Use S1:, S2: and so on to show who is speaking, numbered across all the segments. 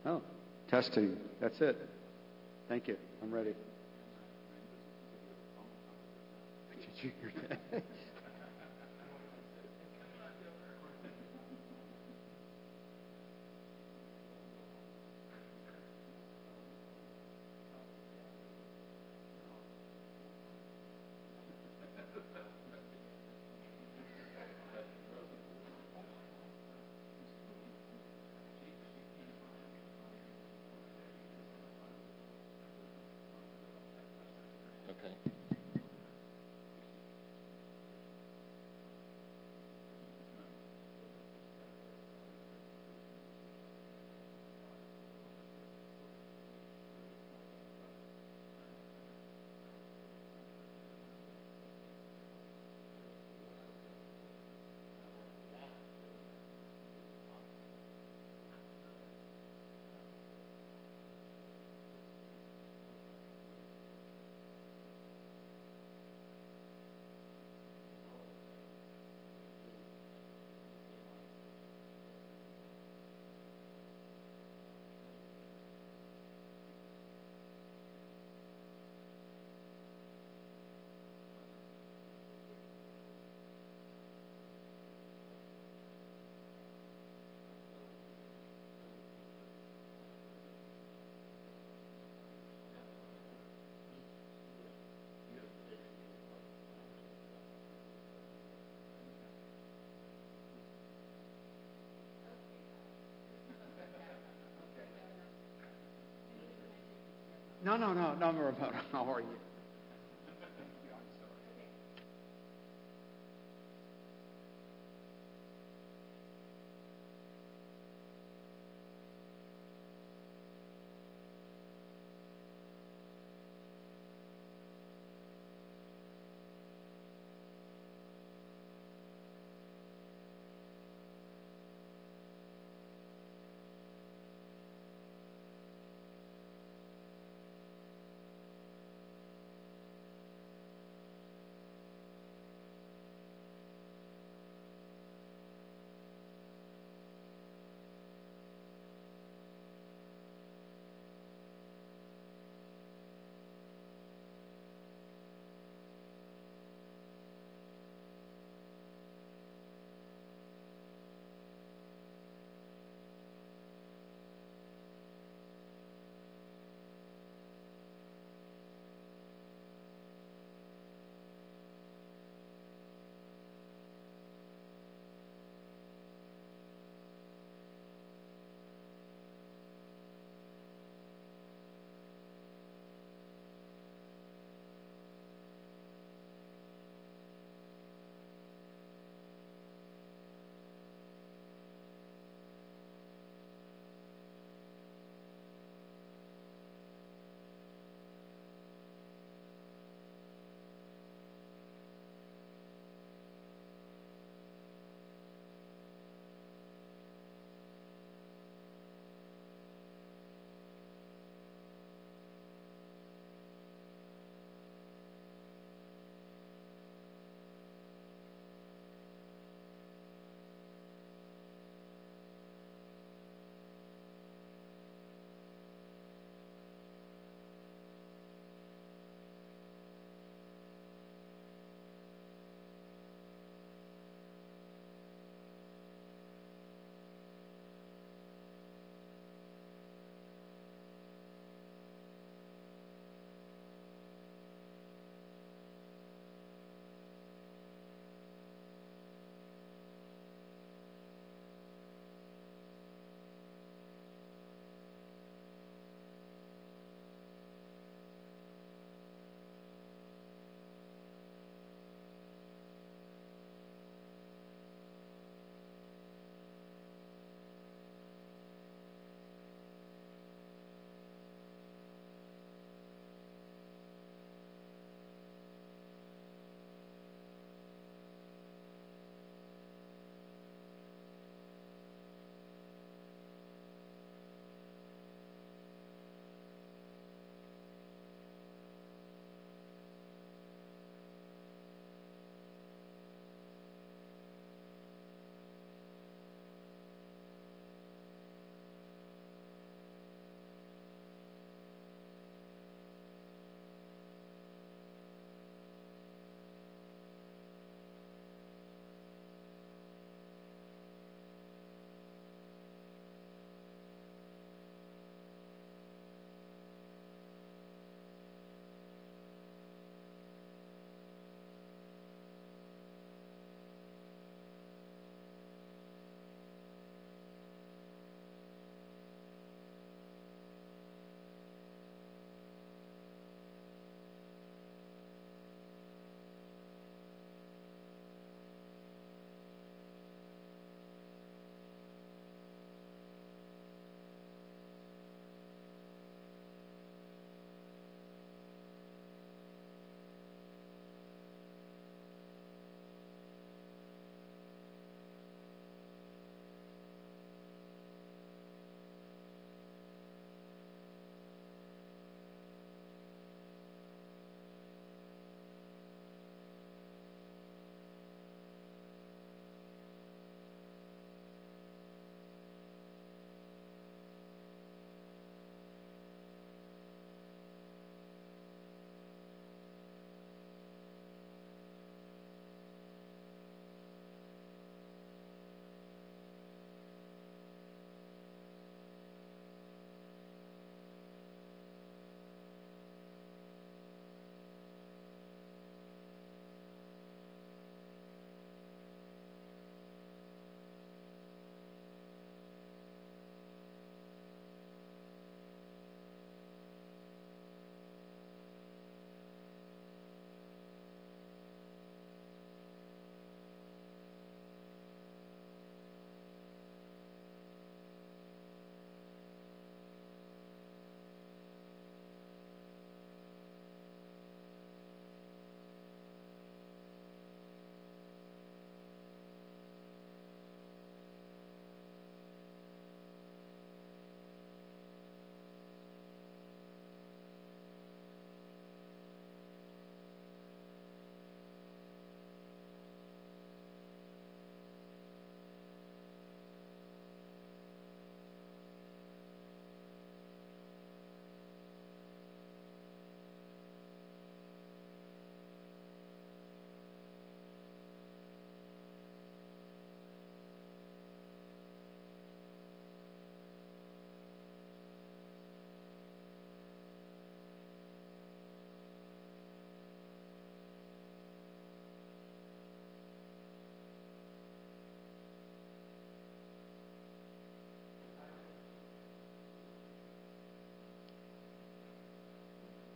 S1: Oh, testing. That's it. Thank you. I'm ready. Did you hear that?
S2: Okay.
S1: No, Ramona. How are you?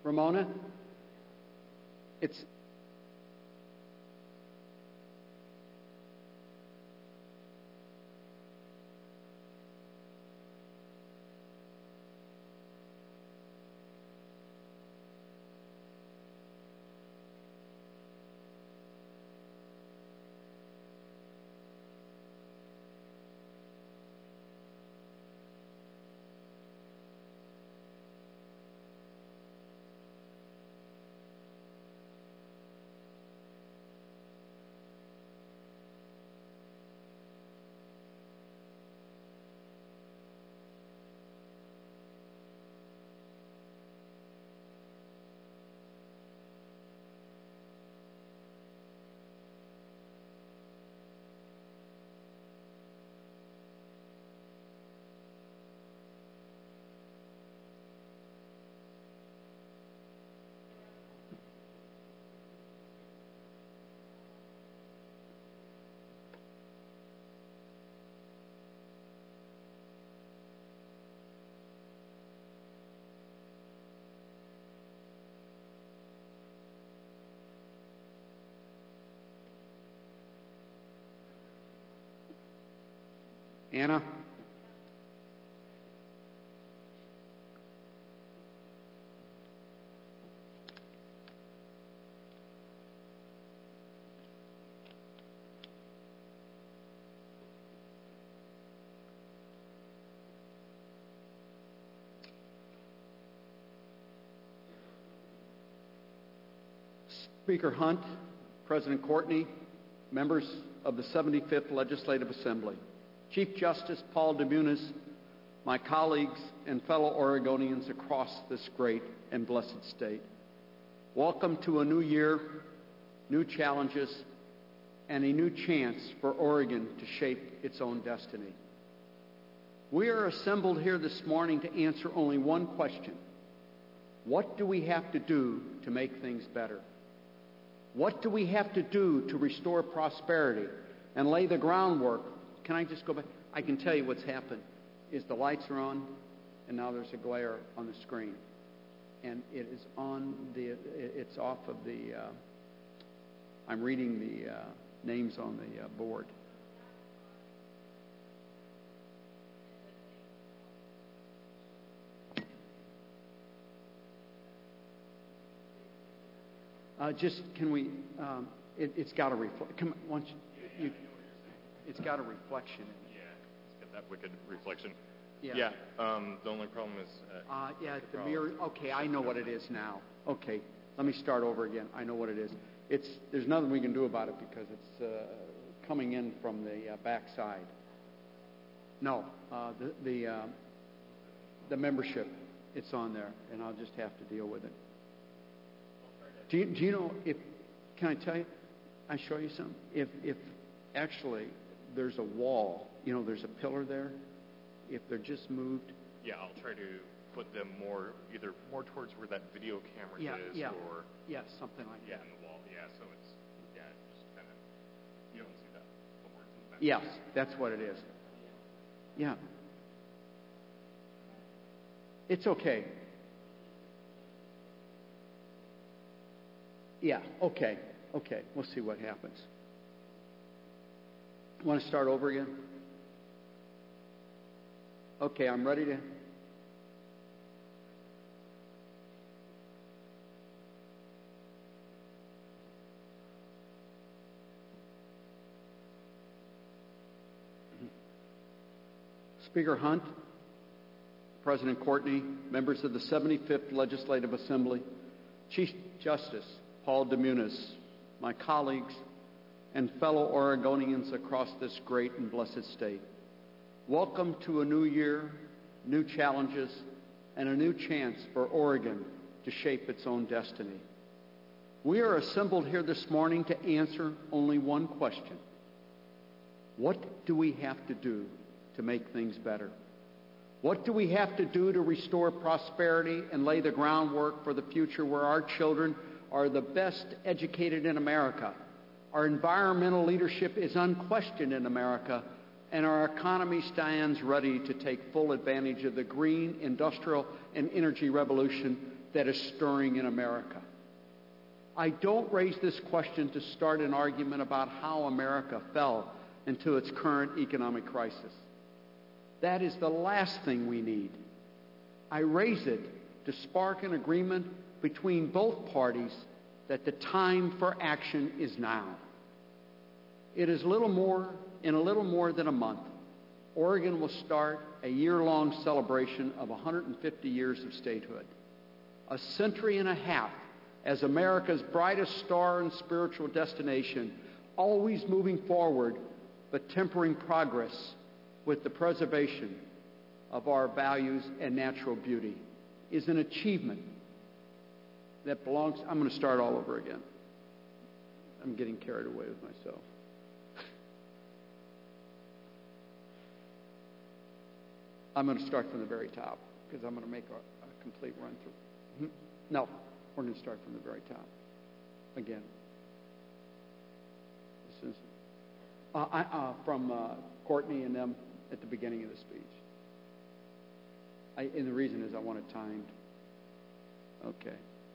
S1: Ramona? It's... Anna? Speaker Hunt, President Courtney, members of the 75th Legislative Assembly, Chief Justice Paul DeMunis, my colleagues and fellow Oregonians across this great and blessed state. Welcome to a new year, new challenges, and a new chance for Oregon to shape its own destiny. We are assembled here this morning to answer only one question. What do we have to do to make things better? What do we have to do to restore prosperity and lay the groundwork? Can I just go back? I can tell you what's happened is the lights are on, and now there's a glare on the screen. And it is on the, it's off of the, I'm reading the names on the board. Just, can we, it's got a reflect, come on, once you, it's got a reflection in it.
S2: Yeah, it's got that wicked reflection.
S1: Yeah.
S2: The only problem is...
S1: yeah, the mirror, okay, I know what it is now. Okay, let me start over again. I know what it is. There's nothing we can do about it because it's coming in from the back side. No, the membership, it's on there, and I'll just have to deal with it. Do you know if, can I tell you, I show you something? If actually there's a wall, you know, there's a pillar there, if they're just moved.
S2: Yeah, I'll try to put them either more towards where that video camera is or...
S1: Yeah, something like that.
S2: Yeah, in the wall, yeah, so it's, just kind of, you don't see that.
S1: Yes, that's what it is. Yeah. It's okay. Yeah, okay. We'll see what happens. Want to start over again? Okay, I'm ready to... Speaker Hunt, President Courtney, members of the 75th Legislative Assembly, Chief Justice Paul DeMunis, my colleagues, and fellow Oregonians across this great and blessed state. Welcome to a new year, new challenges, and a new chance for Oregon to shape its own destiny. We are assembled here this morning to answer only one question. What do we have to do to make things better? What do we have to do to restore prosperity and lay the groundwork for the future where our children are the best educated in America? Our environmental leadership is unquestioned in America, and our economy stands ready to take full advantage of the green, industrial, and energy revolution that is stirring in America. I don't raise this question to start an argument about how America fell into its current economic crisis. That is the last thing we need. I raise it to spark an agreement between both parties that the time for action is now. It is in a little more than a month, Oregon will start a year-long celebration of 150 years of statehood. A century and a half as America's brightest star and spiritual destination, always moving forward but tempering progress with the preservation of our values and natural beauty, is an achievement that belongs... I'm going to start all over again. I'm getting carried away with myself. I'm going to start from the very top because I'm going to make a complete run through. No, we're going to start from the very top again. This is from Courtney and them at the beginning of the speech. And the reason is I want it timed. Okay.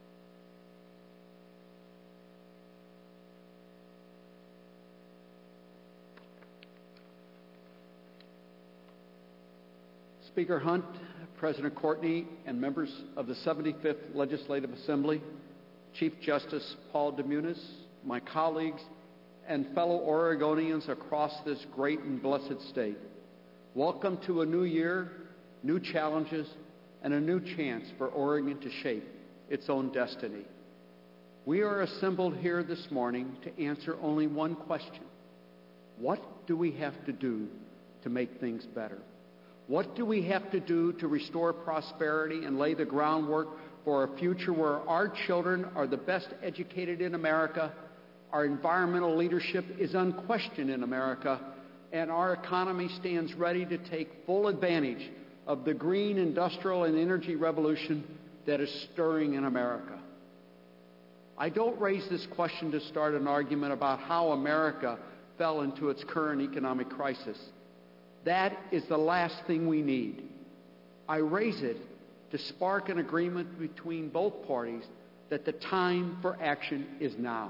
S1: Speaker Hunt, President Courtney, and members of the 75th Legislative Assembly, Chief Justice Paul DeMunis, my colleagues, and fellow Oregonians across this great and blessed state. Welcome to a new year, new challenges, and a new chance for Oregon to shape its own destiny. We are assembled here this morning to answer only one question. What do we have to do to make things better? What do we have to do to restore prosperity and lay the groundwork for a future where our children are the best educated in America, our environmental leadership is unquestioned in America, and our economy stands ready to take full advantage of the green, industrial, and energy revolution that is stirring in America? I don't raise this question to start an argument about how America fell into its current economic crisis. That is the last thing we need. I raise it to spark an agreement between both parties that the time for action is now.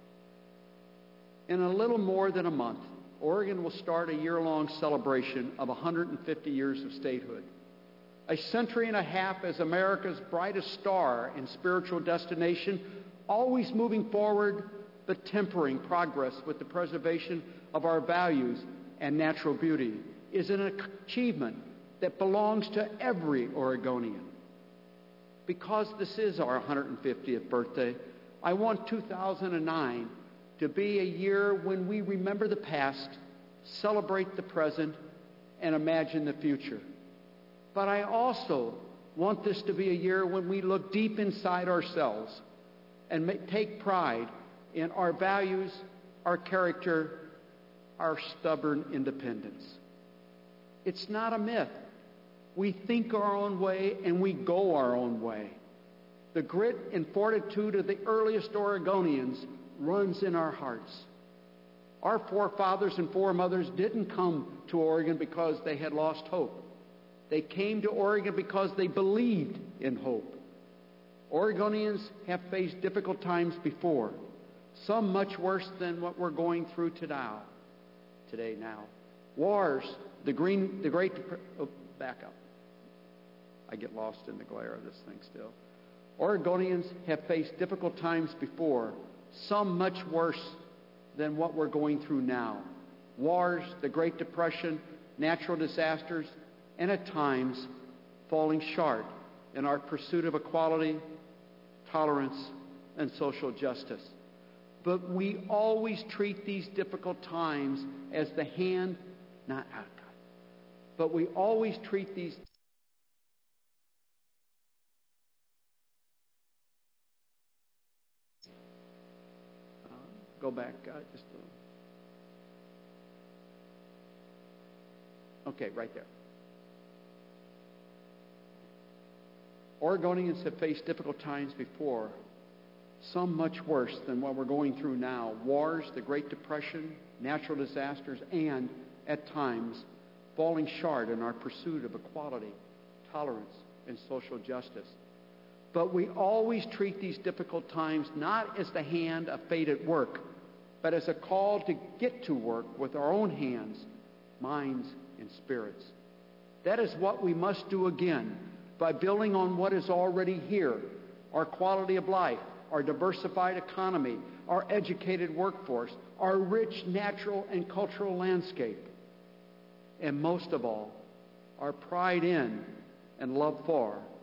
S1: In a little more than a month, Oregon will start a year-long celebration of 150 years of statehood. A century and a half as America's brightest star and spiritual destination, always moving forward but tempering progress with the preservation of our values and natural beauty, is an achievement that belongs to every Oregonian. Because this is our 150th birthday, I want 2009 to be a year when we remember the past, celebrate the present, and imagine the future. But I also want this to be a year when we look deep inside ourselves and take pride in our values, our character, our stubborn independence. It's not a myth. We think our own way and we go our own way. The grit and fortitude of the earliest Oregonians runs in our hearts. Our forefathers and foremothers didn't come to Oregon because they had lost hope. They came to Oregon because they believed in hope. Oregonians have faced difficult times before, some much worse than what we're going through today now. Wars, back up. I get lost in the glare of this thing still. Oregonians have faced difficult times before, some much worse than what we're going through now. Wars, the Great Depression, natural disasters, and at times falling short in our pursuit of equality, tolerance, and social justice. But we always treat these difficult times as the hand, not out. But we always treat these go back just a little. Okay, right there. Oregonians have faced difficult times before, some much worse than what we're going through now. Wars, the Great Depression, natural disasters, and, at times, falling short in our pursuit of equality, tolerance, and social justice. But we always treat these difficult times not as the hand of fate at work, but as a call to get to work with our own hands, minds, and spirits. That is what we must do again by building on what is already here: our quality of life, our diversified economy, our educated workforce, our rich natural and cultural landscape, and most of all, our pride in and love for